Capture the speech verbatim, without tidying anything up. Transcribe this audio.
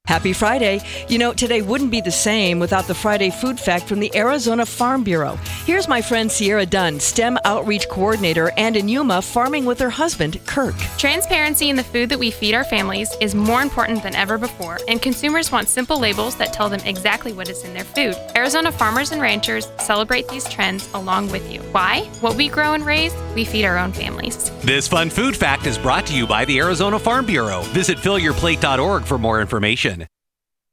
Happy Friday. You know, today wouldn't be the same without the Friday Food Fact from the Arizona Farm Bureau. Here's my friend Sierra Dunn, STEM Outreach Coordinator, and in Yuma, farming with her husband, Kirk. Transparency in the food that we feed our families is more important than ever before, and consumers want simple labels that tell them exactly what is in their food. Arizona farmers and ranchers celebrate these trends along with you. Why? What we grow and raise, we feed our own families. This fun food fact is brought to you by the Arizona Farm Bureau. Visit fill your plate dot org for more information.